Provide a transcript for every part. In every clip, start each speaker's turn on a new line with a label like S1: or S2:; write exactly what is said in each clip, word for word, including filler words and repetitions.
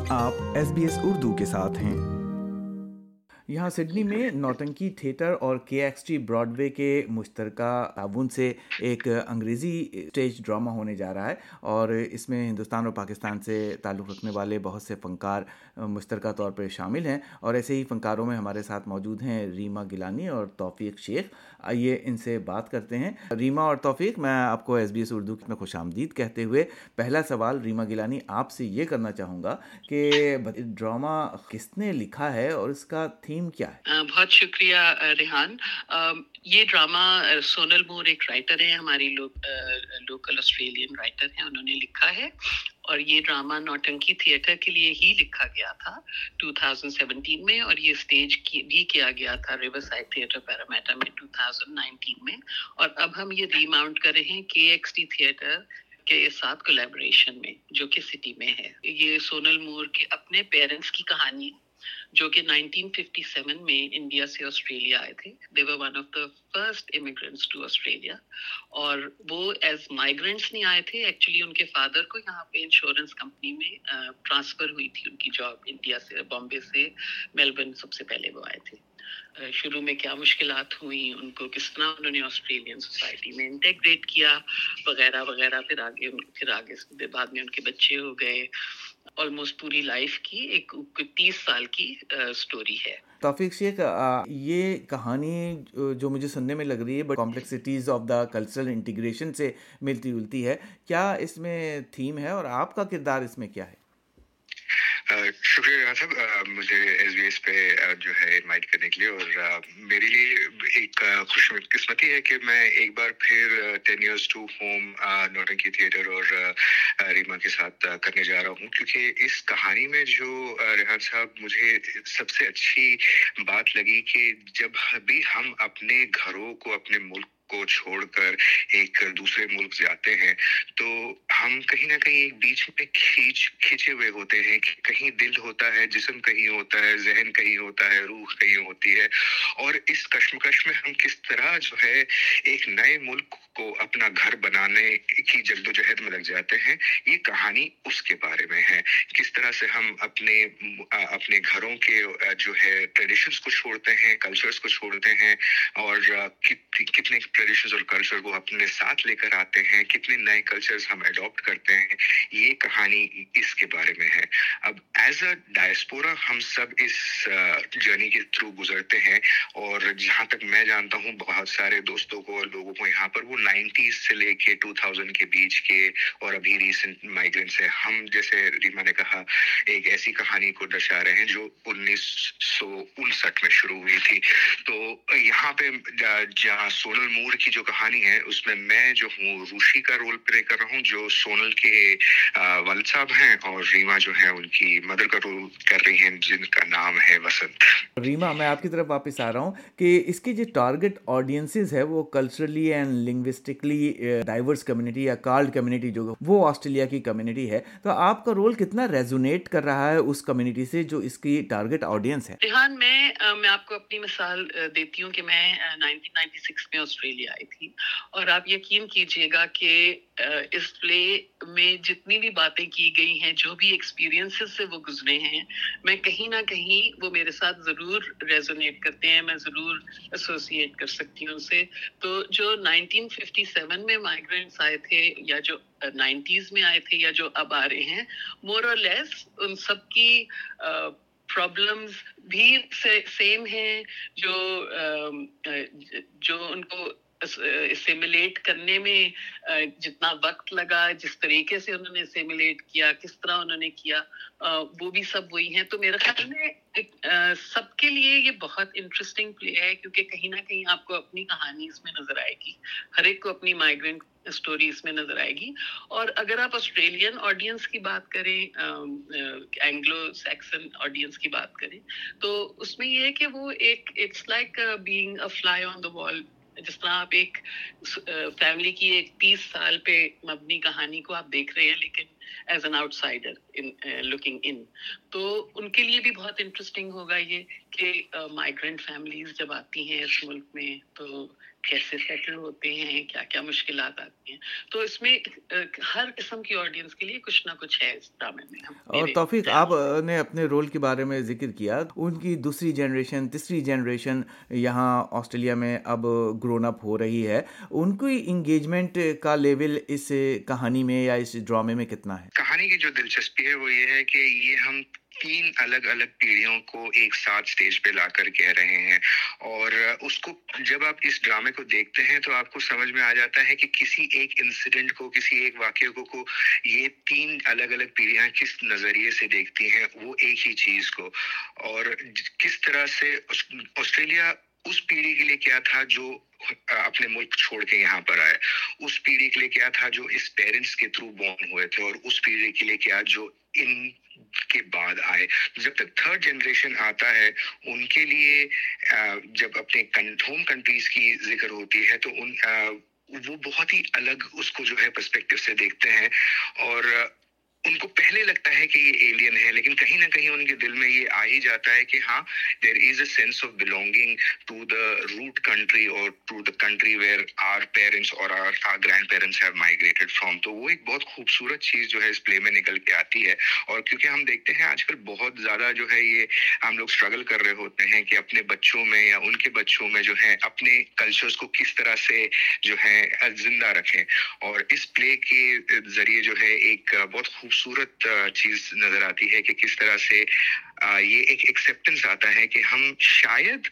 S1: آپ S B S Urdu کے ساتھ ہیں۔ یہاں سڈنی میں نوٹنکی تھیٹر اور کے ایکس ٹی براڈ وے کے مشترکہ تعاون سے ایک انگریزی اسٹیج ڈرامہ ہونے جا رہا ہے، اور اس میں ہندوستان اور پاکستان سے تعلق رکھنے والے بہت سے فنکار مشترکہ طور پر شامل ہیں، اور ایسے ہی فنکاروں میں ہمارے ساتھ موجود ہیں ریما گیلانی اور توفیق شیخ۔ آئیے ان سے بات کرتے ہیں۔ ریما اور توفیق، میں آپ کو ایس بی ایس اردو میں خوش آمدید کہتے ہوئے پہلا سوال ریما گیلانی آپ سے یہ کرنا چاہوں گا کہ ڈرامہ کس نے لکھا ہے اور اس کا تھیم کیا ہے؟
S2: بہت شکریہ ریحان۔ یہ ڈرامہ سونل مور ایک رائٹر ہیں، ہماری لوکل آسٹریلین رائٹر ہیں، انہوں نے لکھا ہے، اور یہ ڈرامہ نوٹنکی تھیٹر کے لیے ہی لکھا گیا تھا دو ہزار سترہ میں، اور یہ اسٹیج بھی کیا گیا تھا ریور سائڈ تھیٹر پیرامیٹر میں دو ہزار انیس میں، اور اب ہم یہ ری ماؤنٹ کر رہے ہیں کے ایکس ٹی تھیٹر کے ساتھ کولیبوریشن میں، جو کہ سٹی میں ہے۔ یہ سونل مور کے اپنے پیرنٹس کی کہانی جو کہ نائنٹین ففٹی سیون میں انڈیا سے آسٹریلیا آئے تھے۔ they were one of the first immigrants to Australia، اور وہ ایز مائیگرنٹس نہیں آئے تھے، ایکچولی ان کے فادر کو یہاں پہ انشورنس کمپنی میں ٹرانسفر ہوئی تھی ان کی جاب، انڈیا سے بامبے سے میلبرن سب سے پہلے وہ آئے تھے۔ شروع میں کیا مشکلات ہوئیں ان کو، کس طرح انہوں نے آسٹریلین سوسائٹی میں انٹیگریٹ کیا وغیرہ وغیرہ، پھر آگے پھر آگے بعد میں ان کے بچے ہو گئے۔ آلموسٹ پوری لائف کی ایک تیس سال کی سٹوری ہے۔
S1: توفیق شیخ، یہ کہانی جو مجھے سننے میں لگ رہی ہے but complexities of the cultural integration سے ملتی جلتی ہے، کیا اس میں تھیم ہے اور آپ کا کردار اس میں کیا ہے؟
S3: شکریہ ریحان صاحب، مجھے ایس بی ایس پہ جو ہے انوائٹ کرنے کے لیے، اور میرے لیے ایک خوش قسمتی ہے کہ میں ایک بار پھر ten years to home Nautanki theatre اور ریما کے ساتھ کرنے جا رہا ہوں، کیونکہ اس کہانی میں جو ریحان صاحب مجھے سب سے اچھی بات لگی کہ جب بھی ہم اپنے گھروں کو، اپنے ملک کو چھوڑ کر ایک دوسرے ملک جاتے ہیں تو ہم کہیں نہ کہیں ایک بیچ میں کھینچ کھینچے ہوئے ہوتے ہیں، کہ کہیں دل ہوتا ہے، جسم کہیں ہوتا ہے، ذہن کہیں ہوتا ہے، روح کہیں ہوتی ہے، اور اس کشمکش میں ہم کس طرح جو ہے ایک نئے ملک کو اپنا گھر بنانے کی جدوجہد میں لگ جاتے ہیں۔ یہ کہانی اس کے بارے میں ہے، کس طرح سے ہم اپنے اپنے گھروں کے جو ہے ٹریڈیشنز کو چھوڑتے ہیں، کلچرز کو چھوڑتے ہیں، اور کتنے ٹریڈیشنز اور کلچر کو اپنے ساتھ لے کر آتے ہیں، کتنے نئے کلچرز ہم اڈاپٹ کرتے ہیں۔ یہ کہانی اس کے بارے میں ہے۔ اب ایز اے ڈائسپورا ہم سب اس جرنی کے تھرو گزرتے ہیں، اور جہاں تک میں جانتا ہوں بہت سارے دوستوں کو اور لوگوں کو یہاں پر وہ نائنٹیز سے لے کے ٹو تھاؤزینڈ کے بیچ کے اور ابھی ریسنٹ مائیگرینٹس ہیں۔ ہم جیسے ریما نے کہا ایک ایسی کہانی کو درشا رہے ہیں جو انیس سو انسٹھ میں شروع ہوئی تھی۔ تو یہاں پہ جہاں سونل مور کی جو کہانی ہے اس میں میں جو ہوں روشی کا رول پلے کر رہا ہوں، جو سونل کے والد صاحب ہیں، اور ریما جو ہے ان کی مدر کا رول کر رہی ہیں جن کا نام ہے وسنت۔
S1: ریما، میں آپ کی طرف واپس آ رہا ہوں کہ اس کی جو ٹارگٹ آڈینسز ہے وہ culturally and linguistically diverse community یا کارڈ کمیونٹی جو وہ آسٹریلیا کی کمیونٹی ہے، تو آپ کا رول کتنا ریزونیٹ کر رہا ہے اس کمیونٹی سے جو اس کی ٹارگٹ آڈینس ہے؟
S2: ریحان، میں میں آپ کو اپنی مثال دیتی ہوں کہ میں نائنٹین نائنٹی سکس میں آسٹریلیا آئی تھی، اور آپ یقین کیجئے گا کہ اس پلے میں جتنی بھی باتیں کی گئی ہیں، جو بھی ایکسپیرینسز سے وہ گزرے ہیں، میں کہیں نہ کہیں وہ میرے ساتھ ضرور ریزونیٹ کرتے ہیں، میں ضرور ایسوسیٹ کر سکتی ہوں ان سے۔ تو جو نائنٹین ففٹی سیون میں مائیگرینٹس آئے تھے، یا جو نائنٹیز میں آئے تھے، یا جو اب آ رہے ہیں، مور اور لیس ان سب کی پرابلمز بھی سیم ہیں، جو جو ان کو اسیمولیٹ کرنے میں جتنا وقت لگا، جس طریقے سے انہوں نے اسیمولیٹ کیا، کس طرح انہوں نے کیا، وہ بھی سب وہی ہیں۔ تو میرے خیال میں سب کے لیے یہ بہت انٹرسٹنگ پلے ہے، کیونکہ کہیں نہ کہیں آپ کو اپنی کہانی اس میں نظر آئے گی، ہر ایک کو اپنی مائیگرینٹ اسٹوری اس میں نظر آئے گی۔ اور اگر آپ آسٹریلین آڈینس کی بات کریں، اینگلو سیکسن آڈینس کی بات کریں، تو اس میں یہ ہے کہ وہ ایک it's like being a fly on the wall, جس طرح آپ ایک فیملی کی ایک تیس سال پہ مبنی کہانی کو آپ دیکھ رہے ہیں، لیکن as an outsider looking in, تو ان کے لیے بھی بہت انٹرسٹنگ ہوگا یہ کہ مائیگرینٹ فیملیز جب آتی ہیں اس ملک میں، تو کیسے سیٹل ہوتے ہیں, کیا کیا مشکلات آتی ہیں. تو اس میں ہر قسم کی آڈینس کے لیے کچھ نہ کچھ ہے اس ڈرامے میں.
S1: اور توفیق, آپ نے اپنے رول کے بارے میں ذکر کیا, ان کی دوسری جنریشن تیسری جنریشن یہاں آسٹریلیا میں اب گرون اپ ہو رہی ہے, ان کی انگیجمنٹ کا لیول اس کہانی میں یا اس ڈرامے میں کتنا ہے؟
S3: کہانی کی جو دلچسپی ہے وہ یہ ہے کہ یہ ہم تین الگ الگ پیڑھیوں کو ایک ساتھ سٹیج پہ لا کر کہہ رہے ہیں, اور اس کو جب آپ اس ڈرامے کو دیکھتے ہیں تو آپ کو سمجھ میں آ جاتا ہے کہ کسی ایک انسیڈنٹ کو, کسی ایک واقعے کو کو یہ تین الگ الگ پیڑھیاں کس نظریے سے دیکھتی ہیں وہ ایک ہی چیز کو, اور کس طرح سے آسٹریلیا اس پیڑھی کے لیے کیا تھا جو اپنے ملک چھوڑ کے یہاں پر آئے, اس پیڑھی کے لیے کیا تھا جو اس پیرنٹس کے تھرو بورن ہوئے تھے, اور اس پیڑھی کے لیے کیا جو ان کے بعد آئے. جب تک تھرڈ جنریشن آتا ہے ان کے لیے جب اپنے ہوم کنٹریز کی ذکر ہوتی ہے تو ان وہ بہت ہی الگ اس کو جو ہے پرسپیکٹو سے دیکھتے ہیں, اور ان کو پہلے لگتا ہے کہ یہ ایلین ہے, لیکن کہیں نہ کہیں ان کے دل میں یہ آ ہی جاتا ہے کہ ہاں there is a sense of belonging to the root country or to the country where our parents or our grandparents have migrated from. تو وہ ایک بہت خوبصورت چیز جو ہے اس پلے میں نکل کے آتی ہے. اور کیونکہ ہم دیکھتے ہیں آج کل بہت زیادہ جو ہے یہ ہم لوگ اسٹرگل کر رہے ہوتے ہیں کہ اپنے بچوں میں یا ان کے بچوں میں جو ہے اپنے کلچرز کو کس طرح سے جو ہے زندہ رکھیں, اور اس پلے کے ذریعے جو ہے ایک بہت خوبصورت چیز نظر آتی ہے کہ کس طرح سے یہ ایک ایکسیپٹنس آتا ہے کہ ہم شاید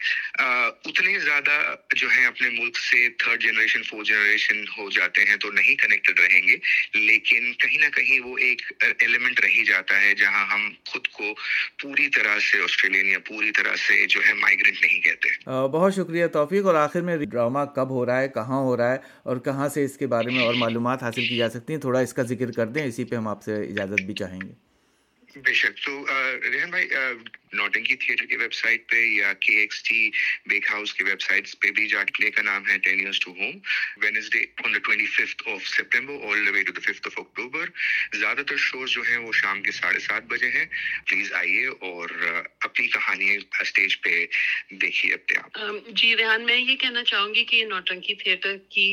S3: اتنے زیادہ جو ہے اپنے ملک سے تھرڈ جنریشن فورتھ جنریشن ہو جاتے ہیں تو نہیں کنیکٹڈ رہیں گے, لیکن کہیں نہ کہیں وہ ایک ایلیمنٹ رہ ہی جاتا ہے جہاں ہم خود کو پوری طرح سے آسٹریلین یا پوری طرح سے جو ہے مائیگرنٹ نہیں کہتے.
S1: بہت شکریہ توفیق. اور آخر میں ڈرامہ کب ہو رہا ہے, کہاں ہو رہا ہے, اور کہاں سے اس کے بارے میں اور معلومات حاصل کی جا سکتی ہیں, تھوڑا اس کا ذکر کر دیں, اسی پہ ہم آپ سے اجازت بھی چاہیں گے.
S3: بے شک. تو ریحان بھائی نوٹنکی تھیٹر کی ویب سائٹ پہ یا کے ایکس ٹی بیک ہاؤس کی ویب سائٹس پہ بھی جا پلے کا نام ہے ten years to home, Wednesday on the twenty fifth of September all the way to the fifth of October. زیادہ تر شوز جو ہیں وہ شام کے ساڑھے سات بجے ہیں. پلیز آئیے اور اپنی کہانی اسٹیج پہ دیکھیے اپنے آپ.
S2: جی ریحان, میں یہ کہنا چاہوں گی کہ نوٹنکی تھیٹر کی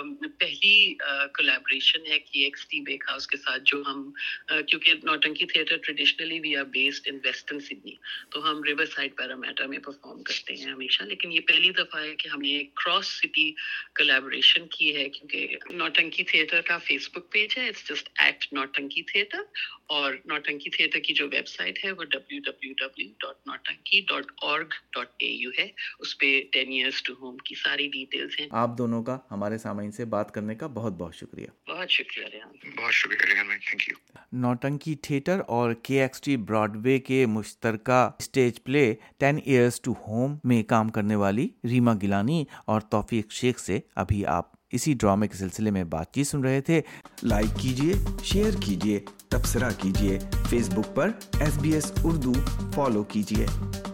S2: پہلی کولیبریشن ہے کے ایکس ٹی بیک ہاؤس کے ساتھ, جو ہم کیونکہ Nautanki theatre traditionally we are based in Western Sydney, تو ہم ریور سائڈ پیرامیٹا میں پرفارم کرتے ہیں ہمیشہ, لیکن یہ پہلی دفعہ ہے کہ ہم نے ایک کراس سٹی کولیبریشن کی ہے, کیونکہ نوٹنکی تھیٹر کا فیس بک پیج ہے, it's just at Nautanki theatre, اور نوٹنکی تھیٹر کی جو ویب سائٹ ہے وہ W W W dot Nautanki dot org dot A U ہے, اس پہ ٹین ایئرس ٹو ہوم کی ساری ڈیٹیلز ہیں.
S1: آپ دونوں کا ہمارے سامعین سے بات کرنے کا بہت بہت شکریہ.
S2: بہت شکریہ ریحان.
S3: بہت شکریہ ریحان بھائی, تھینک یو.
S1: نوٹنکی تھیٹر اور کے ایکس ٹی براڈ وے کے مشترکہ stage play ten years to home میں کام کرنے والی ریما گیلانی اور توفیق شیخ سے ابھی آپ اسی ڈرامے کے سلسلے میں بات چیت سن رہے تھے. لائک کیجئے, شیئر کیجئے, تبصرہ کیجئے, فیس بک پر S B S Urdu follow کیجئے.